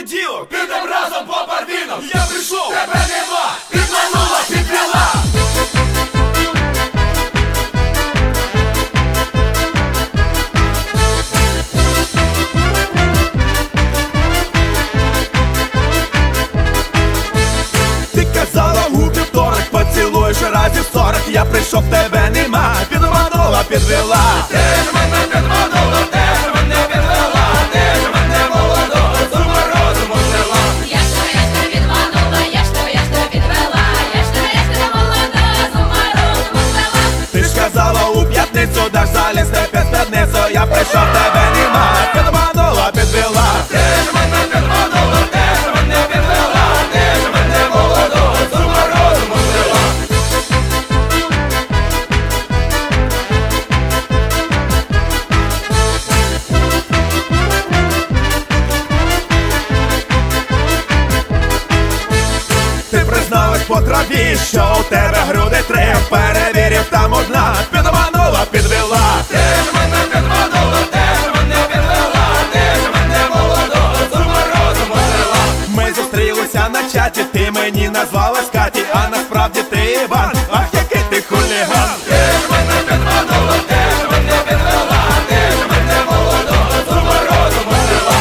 понеділок, підем разом по барвінам. Я прийшов, тебе нема, підманула, підвела. Ти казала у вівторок, поцілуєш разів 40. Я прийшов, тебе нема, підманула, підвела. Ти ж мене підманула, ти ж мене підвела. Ти ж мене молодого з ума розуму взяла. Я ж тебе підманула, я ж тебе підвела. Я ж тебе молодого з ума розуму взяла. Ти ж казала у п'ятницю, даш залізти під спідницю. Я прийшов, тебе нема, підманула, підвела. Ти ж мене підманула, ти ж мене підвела. Ти ж мене молодого з ума розуму взяла. Ти призналась по траві, що у тебе груди 3. Перевірив, там одна, підманула, підвела. Ти ж мене підманула, ти ж мене підвела. Ти ж мене молодого з ума розуму взяла. Ми зустрілися на чаті, ти мені назвалась Каті, а насправді ти Іван, ах який ти хуліган. Ти ж мене підманула, ти ж мене підвела. Ти ж мене молодого з ума розуму взяла.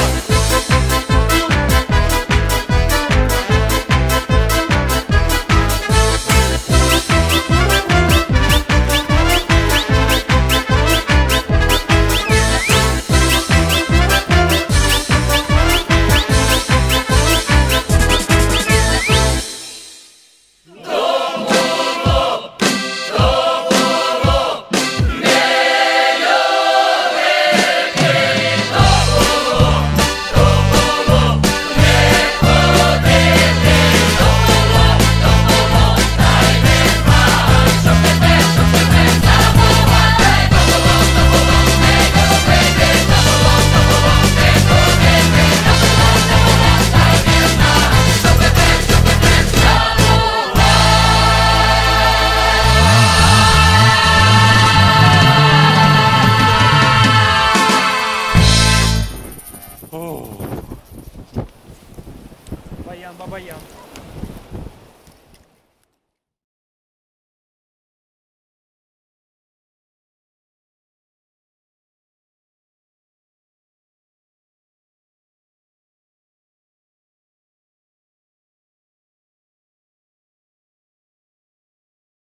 Баян, бабаян.